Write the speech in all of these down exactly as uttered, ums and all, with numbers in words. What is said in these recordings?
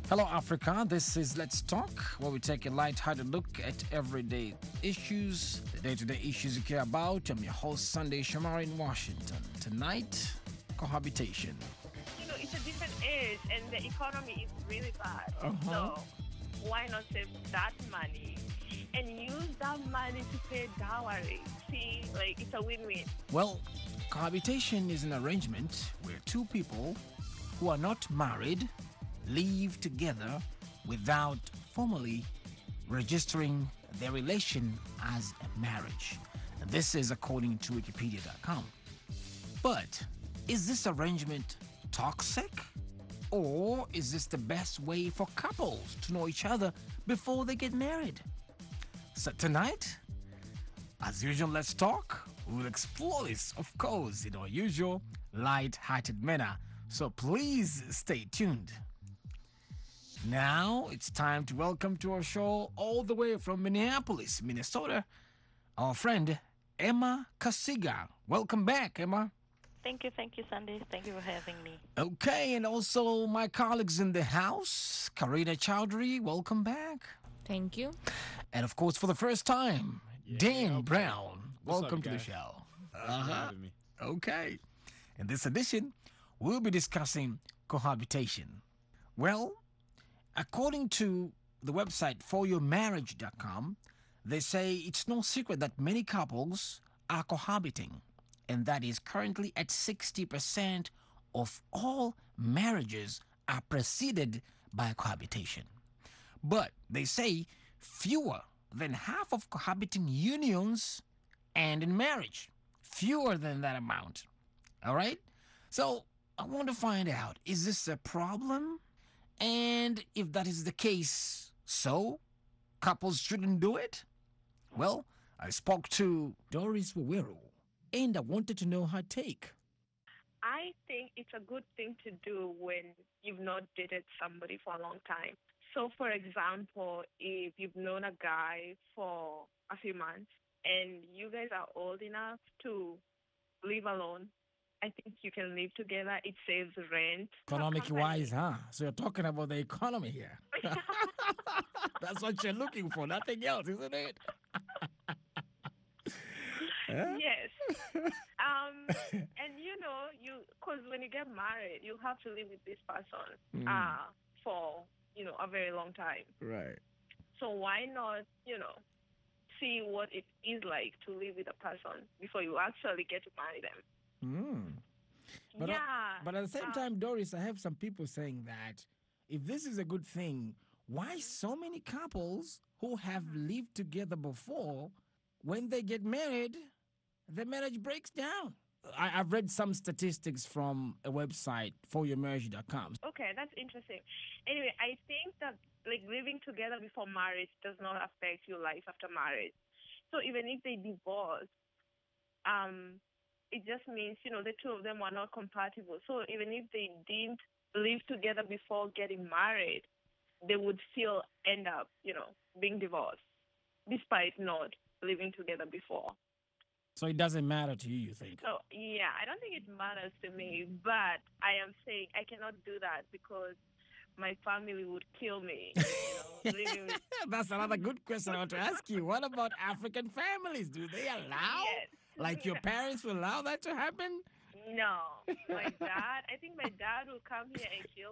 Hello, Africa. This is Let's Talk, where we take a light-hearted look at everyday issues, the day-to-day issues you care about. I'm your host, Sunday Shamari in Washington. Tonight, cohabitation. You know, it's a different age and the economy is really bad. Uh-huh. So why not save that money and use that money to pay dowry? See, like it's a win-win. Well, cohabitation is an arrangement where two people who are not married live together without formally registering their relation as a marriage. And this is according to Wikipedia dot com. But is this arrangement toxic? Or is this the best way for couples to know each other before they get married? So tonight, as usual, Let's Talk. We'll explore this, of course, in our usual light-hearted manner. So please stay tuned. Now it's time to welcome to our show, all the way from Minneapolis, Minnesota, our friend Emma Kasiga. Welcome back, Emma. Thank you, thank you, Sunday. Thank you for having me. Okay, and also my colleagues in the house, Karina Chowdhury, welcome back. Thank you. And of course, for the first time, Yeah, Dan okay. Brown, What's welcome up, to the guys? show. Thanks for Uh-huh. having me. Okay. In this edition, we'll be discussing cohabitation. Well, according to the website for your marriage dot com, they say it's no secret that many couples are cohabiting, and that is currently at sixty percent of all marriages are preceded by cohabitation. But they say fewer than half of cohabiting unions end in marriage. Fewer than that amount. All right? So I want to find out, is this a problem? And if that is the case, so couples shouldn't do it? Well, I spoke to Doris Wawero, and I wanted to know her take. I think it's a good thing to do when you've not dated somebody for a long time. So, for example, if you've known a guy for a few months and you guys are old enough to live alone, I think you can live together. It saves rent. Economic wise, huh? So you're talking about the economy here. That's what you're looking for, nothing else, isn't it? Huh? Yes. Um, and you know, you because when you get married, you have to live with this person Mm. uh, for you know a very long time. Right. So why not, you know, see what it is like to live with a person before you actually get to marry them? Mm. But, yeah. uh, but at the same uh, time, Doris, I have some people saying that if this is a good thing, why so many couples who have lived together before, when they get married, the marriage breaks down? I, I've read some statistics from a website, for your marriage dot com. Okay, that's interesting. Anyway, I think that like living together before marriage does not affect your life after marriage. So even if they divorce, um, it just means, you know, the two of them were not compatible. So even if they didn't live together before getting married, they would still end up, you know, being divorced, despite not living together before. So it doesn't matter to you, you think? So, yeah, I don't think it matters to me, but I am saying I cannot do that because my family would kill me, you know, living with... That's another good question I want to ask you. What about African families? Do they allow? Yes. Like your parents will allow that to happen? No. My dad, I think my dad will come here and kill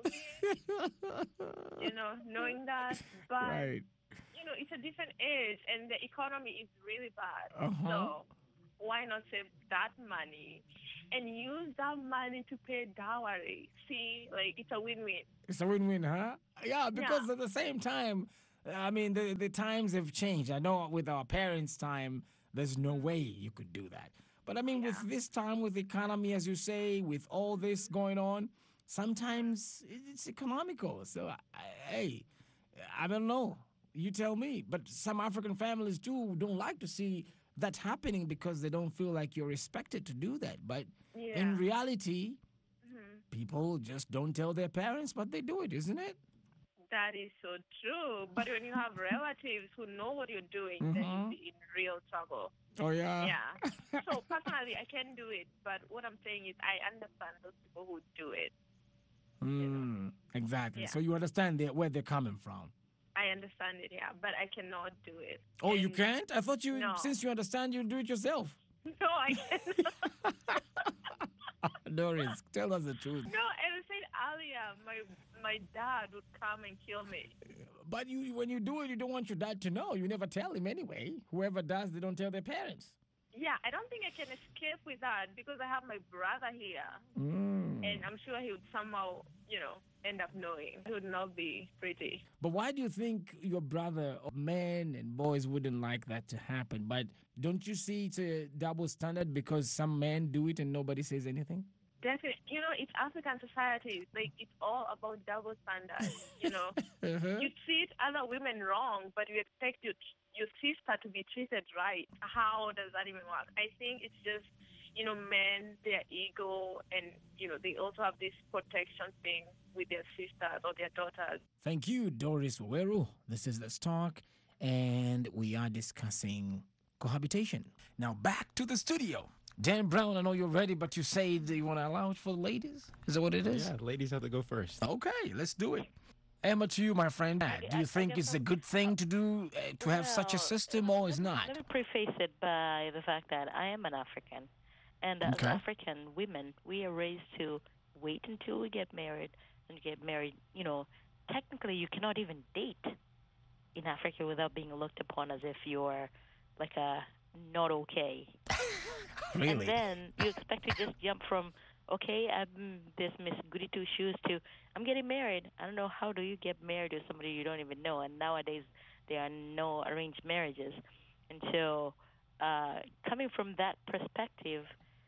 me, you know, knowing that. But, Right. you know, it's a different age and the economy is really bad. Uh-huh. So why not save that money and use that money to pay dowry? See, like it's a win-win. It's a win-win, huh? Yeah, because Yeah. at the same time, I mean, the, the times have changed. I know with our parents' time, there's no way you could do that. But I mean, with Yeah. this time, with the economy, as you say, with all this going on, sometimes it's economical. So, I, hey, I don't know. You tell me. But some African families, too, don't like to see that happening because they don't feel like you're expected to do that. But Yeah. in reality, Mhm. people just don't tell their parents, but they do it, isn't it? That is so true. But when you have relatives who know what you're doing, then Mhm. you'll be in real trouble. Oh, yeah. Yeah. So personally, I can do it. But what I'm saying is I understand those people who do it. Mm, Exactly. Yeah. So you understand they- where they're coming from. I understand it, yeah, but I cannot do it. Oh, you And can't? I thought you, No. since you understand, you do it yourself. No, I cannot. Doris, tell us the truth. No, as I said earlier, my my dad would come and kill me. But you, when you do it, you don't want your dad to know. You never tell him anyway. Whoever does, they don't tell their parents. Yeah, I don't think I can escape with that because I have my brother here, Mm. and I'm sure he would somehow, you know, end up knowing. It would not be pretty. But why do you think your brother, or men and boys, wouldn't like that to happen? But don't you see it's a double standard because some men do it and nobody says anything? Definitely, you know, it's African society. Like it's all about double standards. You know, Uh-huh. you treat other women wrong, but you expect your your sister to be treated right. How does that even work? I think it's just, you know, men, their ego, and you know, they also have this protection thing with their sisters or their daughters. Thank you, Doris Weru. This is Let's Talk, and we are discussing cohabitation. Now back to the studio. Dan Brown, I know you're ready, but you say that you want to allow it for the ladies? Is that what it is? Yeah, ladies have to go first. Okay, let's do it. Emma, to you, my friend. I- Do you I think guess it's a I'm- good thing to do, uh, to have such a Well, system, or is let me- not? Let me preface it by the fact that I am an African. And as Okay. African women, we are raised to wait until we get married and get married. You know, technically, you cannot even date in Africa without being looked upon as if you're like a not okay. Really? And then you expect to just jump from, okay, I'm this Miss Goody Two Shoes to, I'm getting married. I don't know, how do you get married to somebody you don't even know? And nowadays, there are no arranged marriages. And so, uh, coming from that perspective,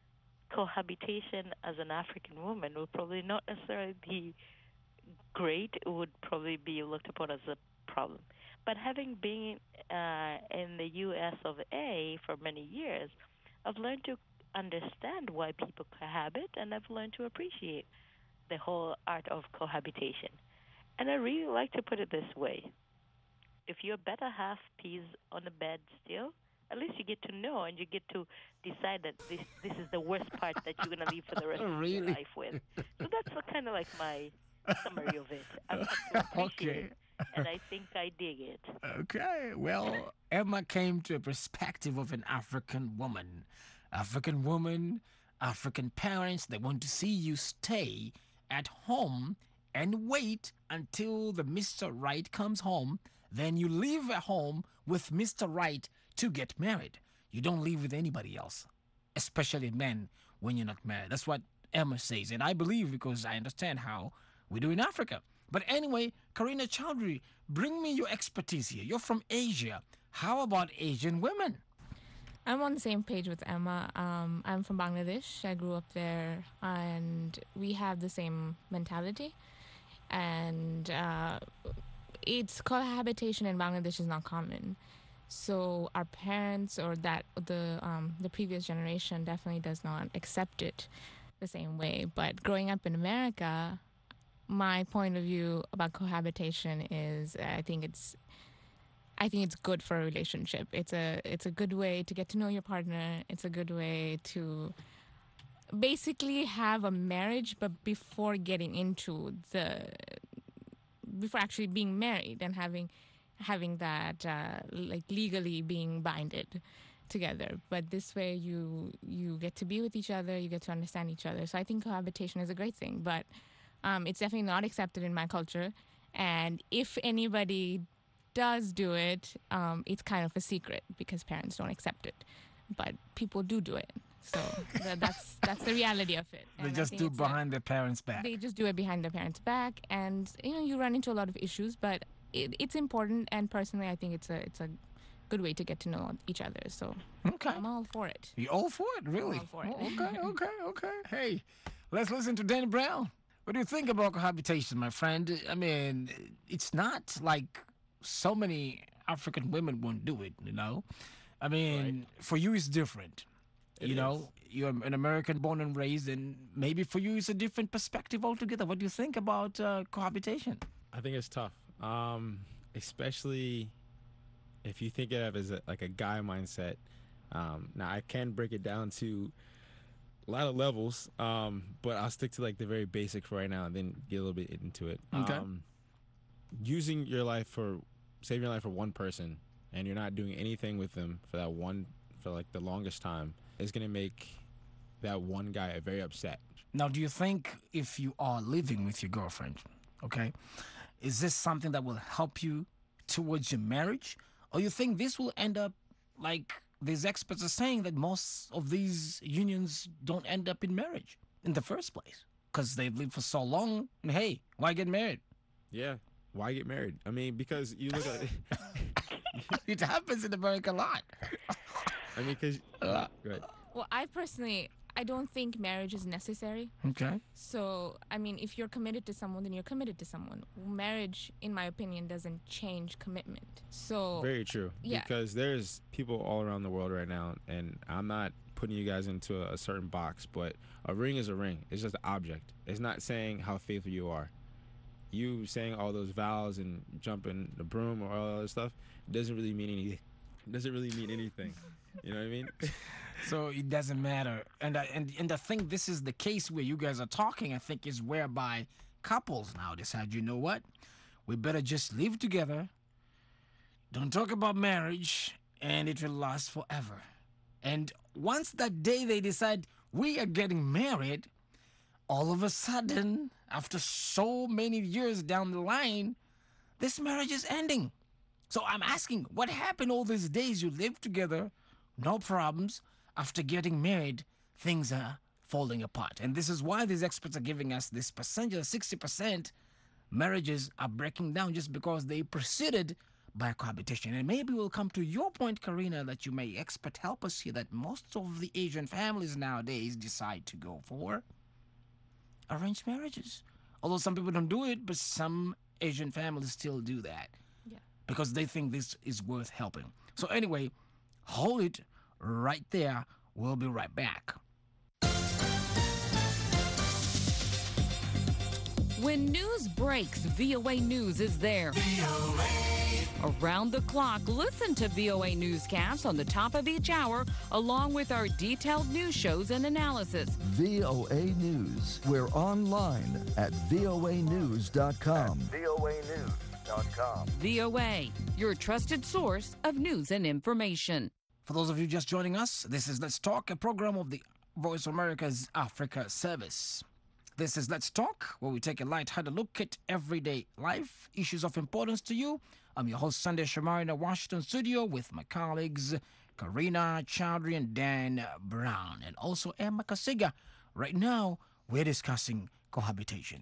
cohabitation as an African woman would probably not necessarily be great. It would probably be looked upon as a problem. But having been uh, in the U S of A for many years, I've learned to understand why people cohabit, and I've learned to appreciate the whole art of cohabitation. And I really like to put it this way. If your better half pees on the bed still, at least you get to know and you get to decide that this this is the worst part that you're going to leave for the rest of your Really? life with. So that's kind of like my summary of it. I've come to appreciate Okay. it, and I think I dig it. Okay, well, Emma came to a perspective of an African woman. African woman, African parents, they want to see you stay at home and wait until the Mister Right comes home. Then you leave at home with Mister Right to get married. You don't leave with anybody else, especially men when you're not married. That's what Emma says, and I believe because I understand how we do in Africa. But anyway, Karina Chowdhury, bring me your expertise here. You're from Asia. How about Asian women? I'm on the same page with Emma. Um, I'm from Bangladesh. I grew up there, and we have the same mentality. And uh, it's cohabitation in Bangladesh is not common. So our parents or that the um, the previous generation definitely does not accept it the same way. But growing up in America, my point of view about cohabitation is I think it's I think it's good for a relationship. It's a it's a good way to get to know your partner. It's a good way to basically have a marriage, but before getting into the before actually being married and having having that uh, like legally being binded together. But this way you you get to be with each other, you get to understand each other. So I think cohabitation is a great thing, but um, it's definitely not accepted in my culture. And if anybody does do it, um, it's kind of a secret because parents don't accept it. But people do do it. So tha- that's that's the reality of it. They And I just think do it's a- behind their parents' back. they just do it behind their parents' back, and you know you run into a lot of issues. But it, it's important, and personally, I think it's a it's a good way to get to know each other. So Okay. I'm all for it. You all for it, really? all for it. Oh, okay, okay, okay. Hey, let's listen to Danny Brown. What do you think about cohabitation, my friend? I mean, it's not like so many African women won't do it, you know? I mean, for you, it's different. It you know, you're an American born and raised, and maybe for you, it's a different perspective altogether. What do you think about uh, cohabitation? I think it's tough, um, especially if you think of it as a, like a guy mindset. Um, now, I can break it down to a lot of levels, um, but I'll stick to like the very basic for right now, and then get a little bit into it. Okay. Um, using your life for saving your life for one person, and you're not doing anything with them for that one for like the longest time, is gonna make that one guy very upset. Now, do you think if you are living with your girlfriend, okay, is this something that will help you towards your marriage? Or you think this will end up like these experts are saying, that most of these unions don't end up in marriage in the first place because they've lived for so long? And hey, why get married? Yeah, why get married? I mean, because you look at it. It happens in America a lot. I mean, because Uh, right. Well, I personally, I don't think marriage is necessary. Okay. So, I mean, if you're committed to someone, then you're committed to someone. Marriage, in my opinion, doesn't change commitment. So, Very true. yeah. Because there's people all around the world right now, and I'm not putting you guys into a, a certain box, but a ring is a ring. It's just an object. It's not saying how faithful you are. You saying all those vows and jumping the broom or all that other stuff doesn't really mean anything. Doesn't really mean anything. You know what I mean? So it doesn't matter. And I, and and I think this is the case where you guys are talking, I think, is whereby couples now decide, you know what? We better just live together. Don't talk about marriage, and it will last forever. And once that day they decide we are getting married, all of a sudden, after so many years down the line, this marriage is ending. So I'm asking, what happened all these days you lived together, no problems? After getting married, things are falling apart. And this is why these experts are giving us this percentage, sixty percent marriages are breaking down just because they proceeded by cohabitation. And maybe we'll come to your point, Karina, that you may expert help us here, that most of the Asian families nowadays decide to go for arranged marriages. Although some people don't do it, but some Asian families still do that. Yeah. Because they think this is worth helping. So anyway, hold it right there. We'll be right back. When news breaks, V O A News is there. V O A. Around the clock, listen to V O A Newscasts on the top of each hour, along with our detailed news shows and analysis. V O A News. We're online at V O A news dot com. V O A news dot com. V O A, your trusted source of news and information. For those of you just joining us, this is Let's Talk, a program of the Voice of America's Africa Service. This is Let's Talk, where we take a light-hearted look at everyday life, issues of importance to you. I'm your host, Sunday Shamari, in the Washington studio with my colleagues, Karina Chowdhury and Dan Brown, and also Emma Kasiga. Right now, we're discussing cohabitation.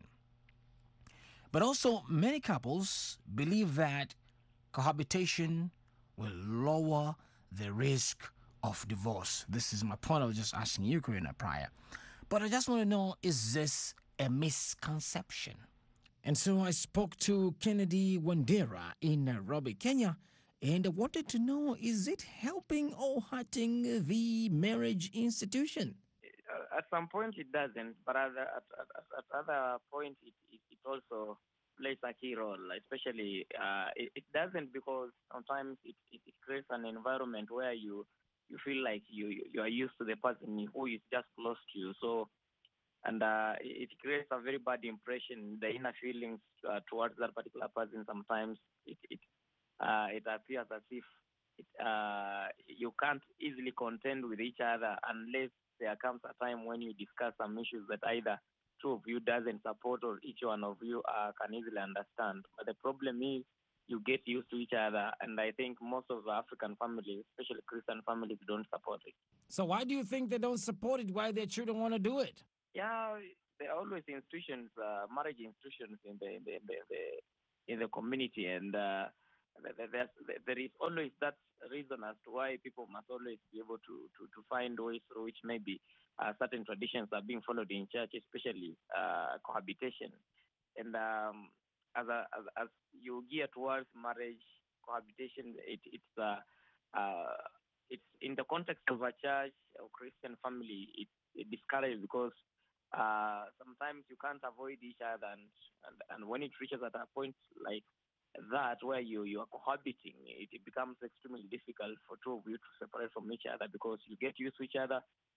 But also, many couples believe that cohabitation will lower the risk of divorce. This is my point. I was just asking you, Karina, prior. But I just want to know, is this a misconception? And so I spoke to Kennedy Wandera in Nairobi, Kenya, and I wanted to know, is it helping or hurting the marriage institution? Uh, At some point it doesn't, but at, at, at, at other point it, it, it also plays a key role, especially uh, it, it doesn't because sometimes it, it, it creates an environment where you you feel like you you are used to the person who is just close to you. So, and uh, it creates a very bad impression. The inner feelings uh, towards that particular person. Sometimes it it uh, it appears as if it, uh, you can't easily contend with each other unless there comes a time when you discuss some issues that either two of you doesn't support or each one of you uh, can easily understand. But the problem is you get used to each other, and I think most of the African families, especially Christian families, don't support it. So why do you think they don't support it? Why their children want to do it? Yeah, there are always institutions, uh, marriage institutions in the in the, the, the in the community, and uh, there, there is always that reason as to why people must always be able to, to, to find ways through which maybe uh, certain traditions are being followed in church, especially uh, cohabitation. And um, as, a, as as you gear towards marriage, cohabitation, it, it's uh, uh, it's in the context of a church or Christian family, it, it discourages because uh, sometimes you can't avoid each other, and, and and when it reaches at a point like that where you, you are cohabiting, it, it becomes extremely difficult for two of you to separate from each other because you get used to each other,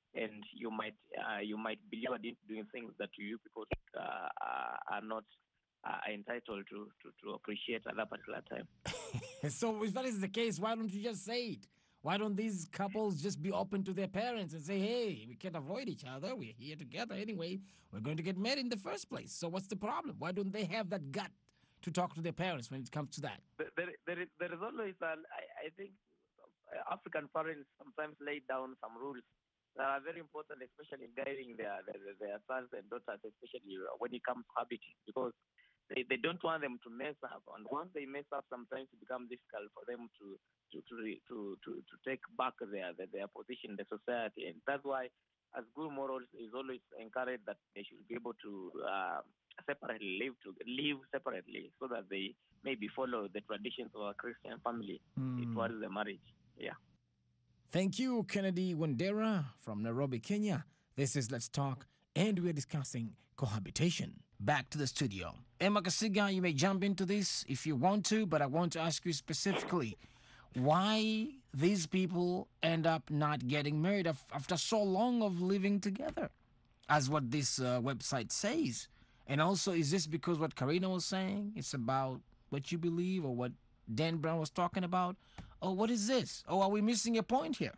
and you might uh, you might be lured into doing things that you people uh, are not uh, entitled to, to to appreciate at that particular time. So if that is the case, why don't you just say it? Why don't these couples just be open to their parents and say, hey, we can't avoid each other. We're here together anyway. We're going to get married in the first place. So what's the problem? Why don't they have that gut to talk to their parents when it comes to that? There, there, is, there is always, an, I, I think, African parents sometimes lay down some rules that are very important, especially in guiding their, their, their sons and daughters, especially when it comes to habiting, because They, they don't want them to mess up, and once they mess up, sometimes it becomes difficult for them to to to to to, to take back their, their their position in the society, and that's why, as good morals, is always encouraged that they should be able to uh, separately live to live separately, so that they maybe follow the traditions of a Christian family mm. towards the marriage. Yeah. Thank you, Kennedy Wandera from Nairobi, Kenya. This is Let's Talk, and we're discussing cohabitation. Back to the studio. Emma Kasiga, you may jump into this if you want to, but I want to ask you specifically why these people end up not getting married after so long of living together, as what this uh, website says. And also, is this because what Karina was saying, it's about what you believe, or what Dan Brown was talking about? Or what is this? Or are we missing a point here?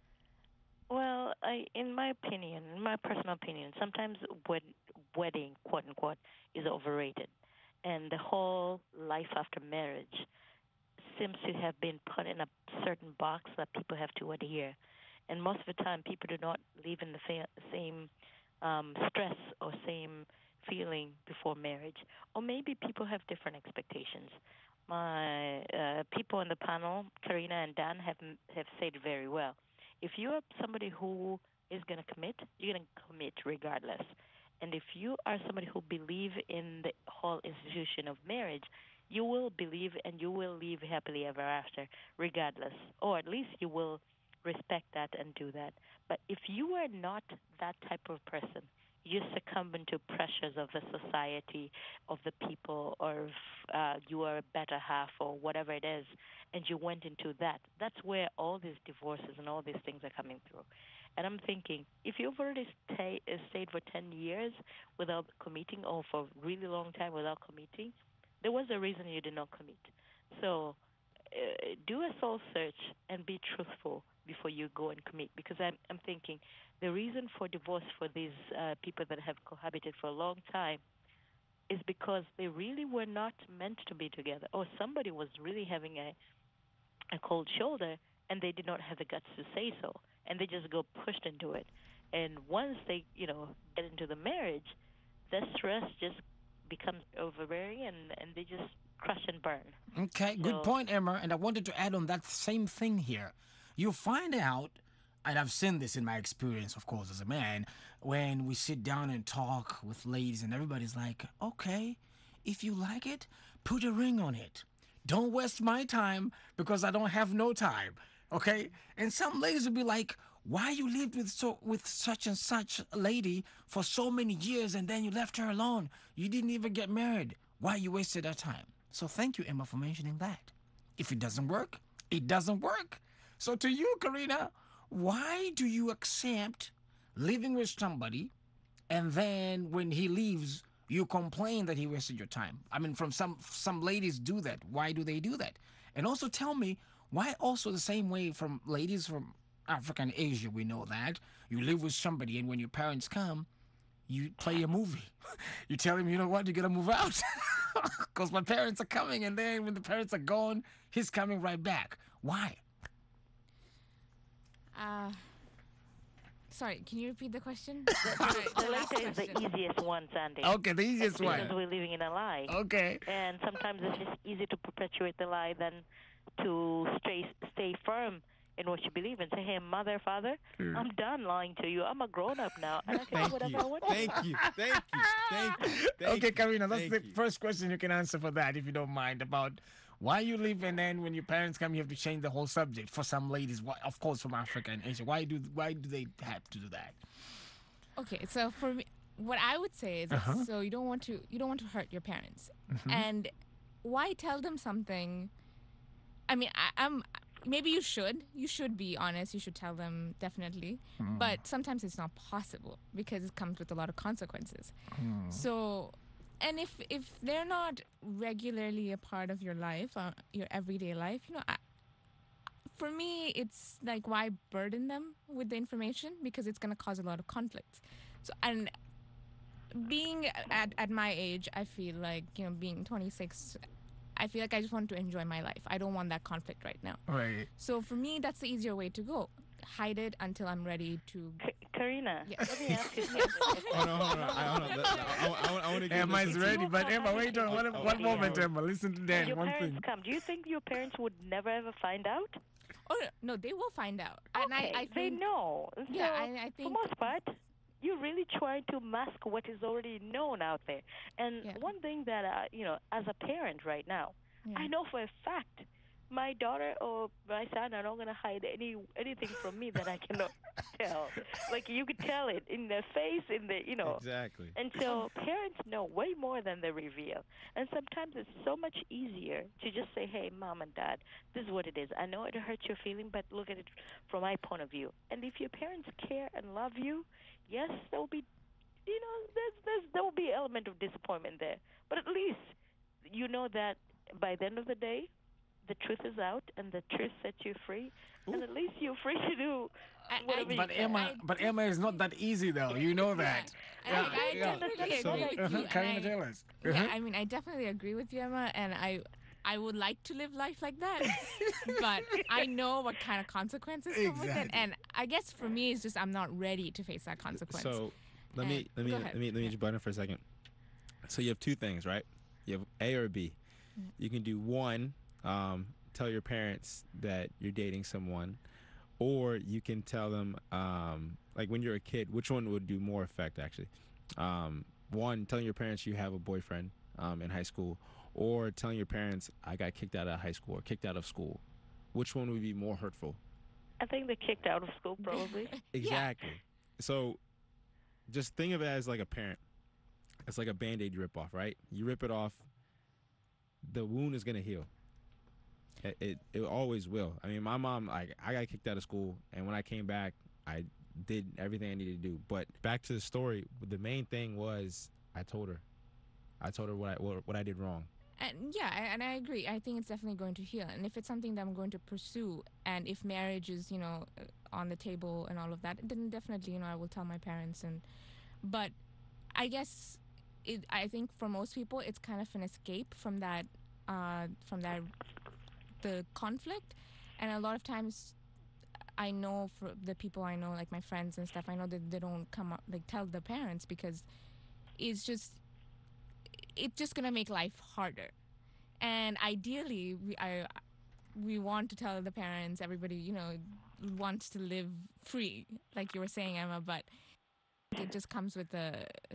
Well, I, in my opinion, in my personal opinion, sometimes wed- wedding, quote unquote, is overrated, and the whole life after marriage seems to have been put in a certain box that people have to adhere. And most of the time, people do not live in the fa- same um, stress or same feeling before marriage, or maybe people have different expectations. My uh, people on the panel, Karina and Dan, have have said very well. If you are somebody who is going to commit, you're going to commit regardless. And if you are somebody who believes in the whole institution of marriage, you will believe and you will live happily ever after regardless. Or at least you will respect that and do that. But if you are not that type of person, you succumb to pressures of the society, of the people, or if uh, you are a better half or whatever it is, and you went into that, that's where all these divorces and all these things are coming through. And I'm thinking, if you've already stay, uh, stayed for ten years without committing, or for a really long time without committing, there was a reason you did not commit. So uh, do a soul search and be truthful before you go and commit, because I'm, I'm thinking the reason for divorce for these uh, people that have cohabited for a long time is because they really were not meant to be together, or somebody was really having a, a cold shoulder and they did not have the guts to say so, and they just go pushed into it. And once they, you know, get into the marriage, the stress just becomes overbearing, and, and they just crush and burn. Okay, so, good point, Emma. And I wanted to add on that same thing here. You find out, and I've seen this in my experience, of course, as a man, when we sit down and talk with ladies and everybody's like, okay, if you like it, put a ring on it. Don't waste my time because I don't have no time, okay? And some ladies will be like, why you lived with so with such and such a lady for so many years and then you left her alone? You didn't even get married. Why you wasted that time? So thank you, Emma, for mentioning that. If it doesn't work, it doesn't work. So to you, Karina, why do you accept living with somebody and then when he leaves, you complain that he wasted your time? I mean, from some some ladies do that. Why do they do that? And also tell me, why also the same way from ladies from Africa and Asia, we know that. You live with somebody and when your parents come, you play a movie. You tell him, you know what, you gotta move out. Because my parents are coming, and then when the parents are gone, he's coming right back. Why? Uh, sorry, can you repeat the question? The latter is the easiest one, Sandy. Okay, the easiest because one. Because we're living in a lie. Okay. And sometimes it's just easy to perpetuate the lie than to stay stay firm in what you believe and say, hey, mother, father, mm. I'm done lying to you. I'm a grown-up now, and I can do whatever you. I want to. Thank you. Thank you. Thank you. Thank okay, you. Karina, that's Thank the you. first question you can answer for that, if you don't mind, about why you live and then when your parents come, you have to change the whole subject. For some ladies, why, of course, from Africa and Asia, why do why do they have to do that? Okay, so for me, what I would say is, Uh-huh. so you don't want to you don't want to hurt your parents, Mhm. and why tell them something? I mean, I, I'm maybe you should. You should be honest. You should tell them definitely. Mm. But sometimes it's not possible because it comes with a lot of consequences. Mm. So, and if if they're not regularly a part of your life, uh, your everyday life, you know, I, for me, it's like why burden them with the information because it's going to cause a lot of conflict. So, and being at at my age, I feel like you know, being twenty-six. I feel like I just want to enjoy my life. I don't want that conflict right now. Right. So for me, that's the easier way to go. Hide it until I'm ready to. K- Karina, Yeah. let me ask you something. Hold on, hold on. I, hold on. I, I, I want to get Emma is this- ready, but Emma, wait on one, Oh, one oh, moment, oh. Emma. Listen to When Dan. your One parents thing. come, do you think your parents would never ever find out? Oh no, they will find out. And Okay, I, I they think, know. Yeah, So, I, I for think. most part, you're really trying to mask what is already known out there. And Yeah. one thing that, uh, you know, as a parent right now, Yeah. I know for a fact my daughter or my son are not going to hide any anything from me that I cannot tell. Like, you could tell it in their face, in the, you know. Exactly. And so parents know way more than they reveal. And sometimes it's so much easier to just say, hey, mom and dad, this is what it is. I know it hurts your feeling, but look at it from my point of view. And if your parents care and love you, yes, there will be, you know, there's, there's, there will be an element of disappointment there. But at least you know that by the end of the day, the truth is out and the truth sets you free. And at least you're free to do I- I whatever you But can. Emma, I but Emma is not that easy, though. You know that. I, I definitely So- agree with Uh-huh. you. and Karina, I- tell us. Yeah, Uh-huh. I mean, I definitely agree with you, Emma, and I, I would like to live life like that, but I know what kind of consequences come with it, Exactly. and I guess for me, it's just I'm not ready to face that consequence. So let me And- let me go let ahead. me let me Yeah. just butt in for a second. So you have two things, right? You have A or B. Mm. You can do one, um, tell your parents that you're dating someone, or you can tell them, um, like when you're a kid, which one would do more effect actually? Um, one, telling your parents you have a boyfriend um, in high school, or telling your parents I got kicked out of high school or kicked out of school. Which one would be more hurtful? I think they're kicked out of school, probably. Exactly. So just think of it as like a parent. It's like a Band-Aid you rip off, right? You rip it off, the wound is going to heal. It, it it always will. I mean, my mom, like, I got kicked out of school, and when I came back, I did everything I needed to do. But back to the story, the main thing was I told her. I told her what I what, what I did wrong. And yeah, I- and I agree. I think it's definitely going to heal. And if it's something that I'm going to pursue, and if marriage is, you know, uh, on the table and all of that, then definitely, you know, I will tell my parents. And but I guess it. I think for most people, it's kind of an escape from that, uh, from that, the conflict. And a lot of times, I know for the people I know, like my friends and stuff, I know that they don't come up like tell their parents because it's just it's just gonna make life harder. And ideally, we I we want to tell the parents, everybody, you know, wants to live free, like you were saying, Emma. But it just comes with the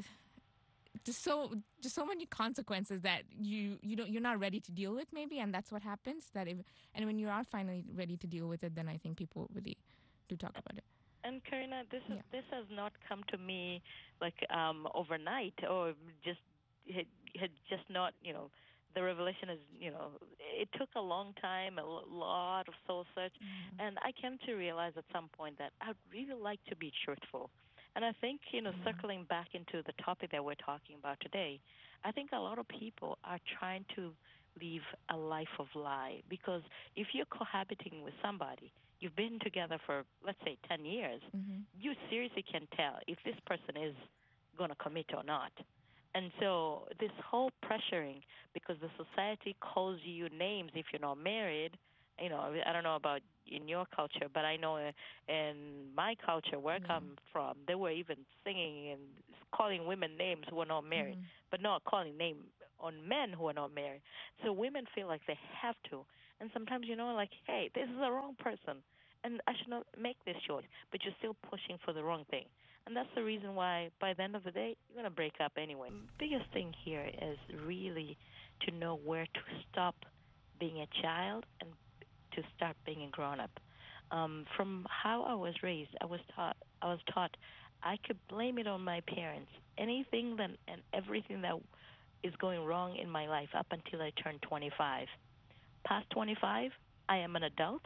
just so just so many consequences that you you don't you're not ready to deal with, maybe, and that's what happens. That if and when you are finally ready to deal with it, then I think people really do talk about it. And Karina, this is, Yeah. this has not come to me like um, overnight, or just had, had just not, you know, the revelation is, you know, it took a long time, a lo- lot of soul search, and I came to realize at some point that I'd really like to be truthful. And I think, you know, circling back into the topic that we're talking about today, I think a lot of people are trying to live a life of lie, because if you're cohabiting with somebody, you've been together for, let's say, ten years, Mm-hmm. you seriously can tell if this person is going to commit or not. And so this whole pressuring, because the society calls you names if you're not married, you know, I don't know about in your culture, but I know in my culture where I Yeah. come from, they were even singing and calling women names who are not married, Mhm. but not calling name on men who are not married. So women feel like they have to. And sometimes, you know, like, hey, this is the wrong person, and I should not make this choice, but you're still pushing for the wrong thing. And that's the reason why, by the end of the day, you're going to break up anyway. Biggest thing here is really to know where to stop being a child and to start being a grown-up. Um, from how I was raised, I was taught I was taught I could blame it on my parents. Anything that, and everything that is going wrong in my life up until I turned twenty-five. Past twenty-five, I am an adult.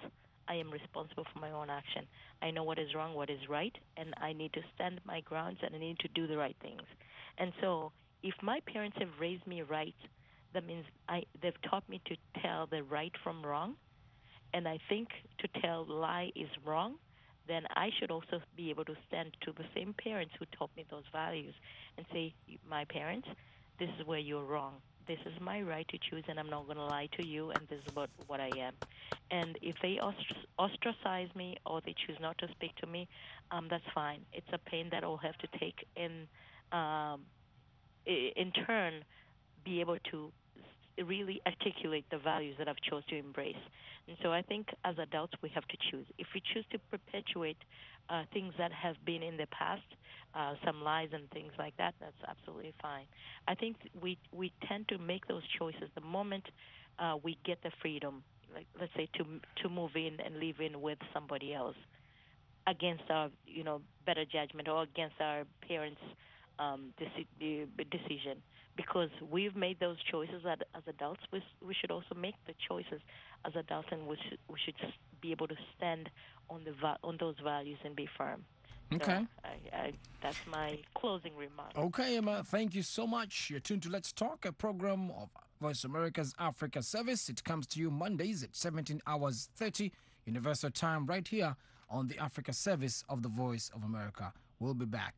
I am responsible for my own action. I know what is wrong, what is right, and I need to stand my grounds and I need to do the right things. And so if my parents have raised me right, that means I they've taught me to tell the right from wrong, and I think to tell lie is wrong, then I should also be able to stand to the same parents who taught me those values and say, my parents, this is where you're wrong. This is my right to choose, and I'm not going to lie to you, and this is about what I am. And if they ostracize me or they choose not to speak to me, um, that's fine. It's a pain that I'll have to take in, um, in turn, be able to really articulate the values that I've chose to embrace. And so I think as adults we have to choose. If we choose to perpetuate uh, things that have been in the past, uh, some lies and things like that, that's absolutely fine. I think we we tend to make those choices the moment uh, we get the freedom, like let's say to to move in and live in with somebody else against our you know better judgment or against our parents' um, deci- decision. Because we've made those choices as, as adults, we, we should also make the choices as adults, and we should, we should be able to stand on the va- on those values and be firm. Okay. So I, I, that's my closing remark. Okay, Emma, thank you so much. You're tuned to Let's Talk, a program of Voice America's Africa Service. It comes to you Mondays at seventeen hours thirty Universal Time right here on the Africa Service of the Voice of America. We'll be back.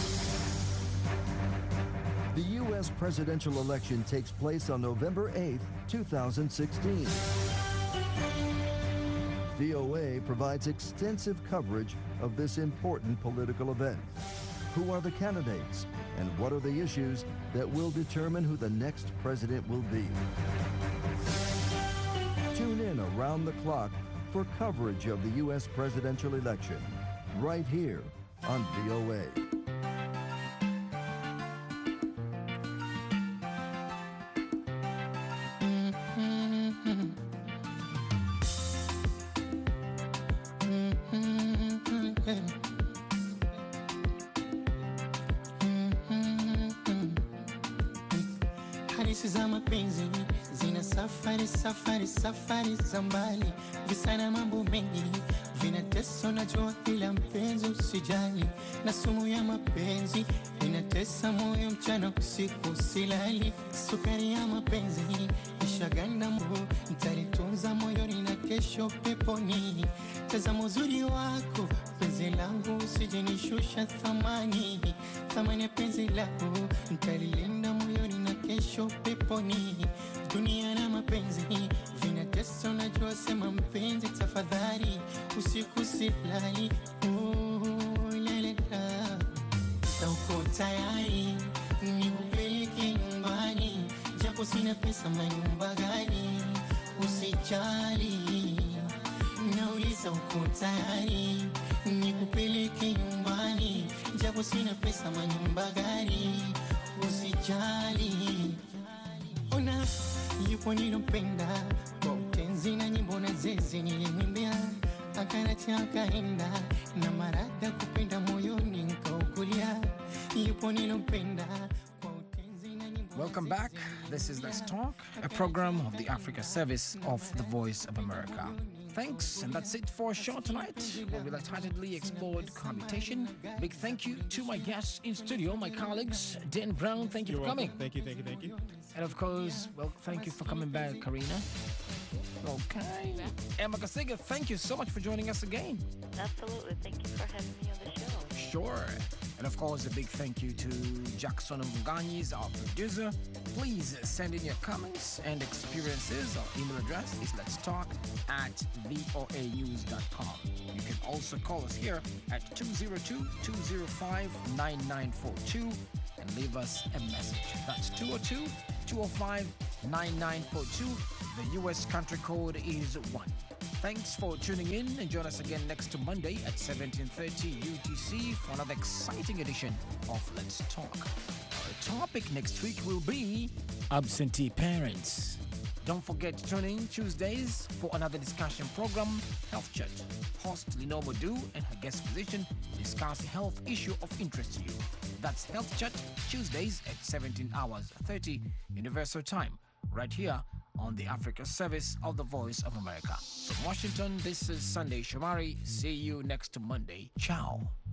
The U S presidential election takes place on November eighth, two thousand sixteen. V O A provides extensive coverage of this important political event. Who are the candidates, and what are the issues that will determine who the next president will be? Tune in around the clock for coverage of the U S presidential election, right here on V O A. Hadithi za mapenzi zina safari safari safari za mbali, visana mambo mengi vinatesa, najua ila mpenzi usijali, na sumu ya mapenzi inatesa moyo mchana usiku silali, sukari ya mapenzi ishaganda moyo, nitalitunza moyoni na kesho peponi. Tazama uzuri wako penzi langu, usijenishusha thamani, thamani ya penzi lako nitalilinda moyoni na kesho peponi. Dunia na mapenzi vinatesa, unajua sema mpenzi tafadhali, usiku silali. Oh, lalela, uko tayari nikupeleke nyumbani, japo sina pesa manyumba gani, usijali. Nauliza uko tayari nikupeleke nyumbani, japo sina pesa manyumba gani, usijali. Ona yupo nilompenda, kwa utenzi na nyimbo na zeze nilimwimbia, akanacha akaenda na marada kupenda moyoni nikaukulia. Yupo nilompenda. Welcome back. This is Let's Talk, a program of the Africa Service of the Voice of America. Thanks, and that's it for our show tonight, where we lightheartedly explored cohabitation. Big thank you to my guests in studio, my colleagues. Dan Brown, thank you You're for welcome. coming. Thank you, thank you, thank you. And of course, well, thank you for coming back, Karina. Okay. Emma Kasiga, thank you so much for joining us again. Absolutely. Thank you for having me on the show. Sure. And of course, a big thank you to Jackson Munganyis, our producer. Please send in your comments and experiences. Our email address is let's talk at voa news dot com. You can also call us here at two oh two, two oh five, nine nine four two and leave us a message. That's two oh two, two oh five, nine nine four two. The U S country code is one. Thanks for tuning in, and join us again next Monday at seventeen thirty U T C for another exciting edition of Let's Talk. Our topic next week will be absentee parents. Don't forget to tune in Tuesdays for another discussion program, Health Chat. Host Lino Modu and her guest physician discuss a health issue of interest to you. That's Health Chat, Tuesdays at seventeen hours thirty Universal Time, right here on the Africa service of the Voice of America. From Washington, this is Sunday Shomari. See you next Monday. Ciao.